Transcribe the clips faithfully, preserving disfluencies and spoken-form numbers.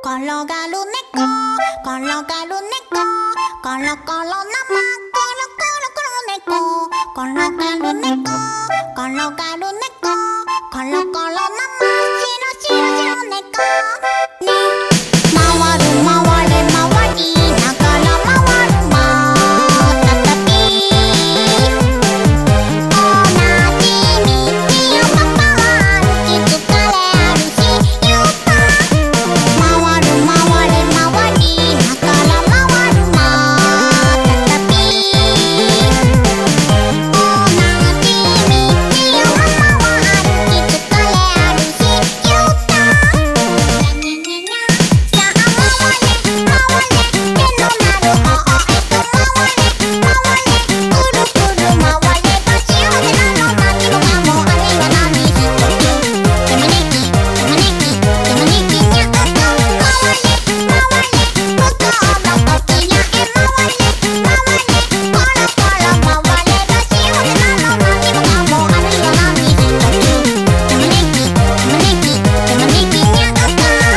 転がる猫、転がる猫、コロコロなま、コロコロコロ猫、転がる猫、転がる猫、コロコロなま、しろしろしろ猫ね、回る回れ回りながら回るまたたび、同じ道をパパは歩き疲れあるしゆうた、回る回れ回りながら回るまたたび、同じ道をパパは歩き疲れあるしゆうた、にゃにゃにゃにゃ、さあ回れ回れ手のなる方へと回れ回れ、くるくる回れば幸せなの、何もかもあれは何一つ、手招き手招き手招きにゃうと、回れ回れ向こうの時やへ回れ回れ、コロコロ回れば幸せなの、何もかもあれは何一つ、手招き手招き手招きにゃうと、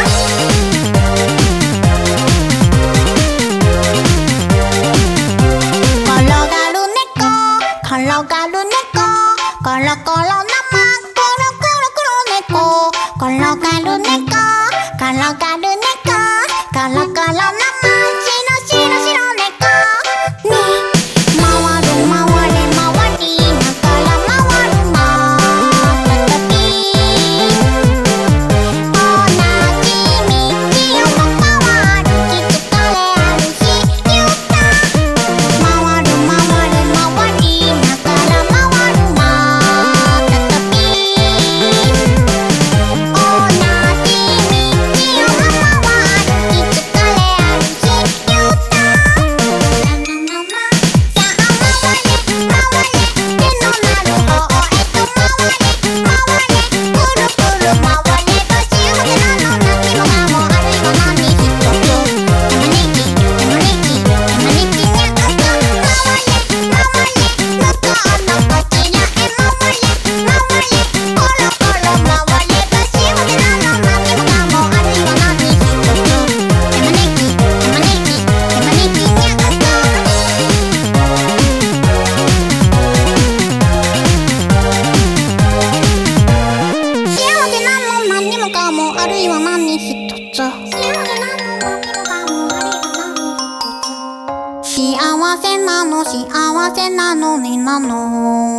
転がる猫、転がる猫、コロコロなま、コロコロコロ猫、転がる猫、転がる猫、コロコロなま、しろしろしろ猫ね、回る回れ回りながら回るまたたび、同じ道をパパは歩き疲れあるしゆうた、回る回れ回りながら回るまたたび、同じ道をパパは歩き疲れあるしゆうた、なななな、さあ回れ回れ手のなる方へと回れ回れ、くるくる回れば幸せなの、何もかもあるいは何一つ、手招き手招き手招きにゃうと、回れ回れ向こうの時やへ回れ回れ、コロコロ回れば幸せなの、何もかもあるいは何一つ、手招き手招き手招きにゃうと、幸せなの、何もかもあるいは何一つ、幸せなの、何もかもあるいは何一つ、幸せなの幸せなのになの。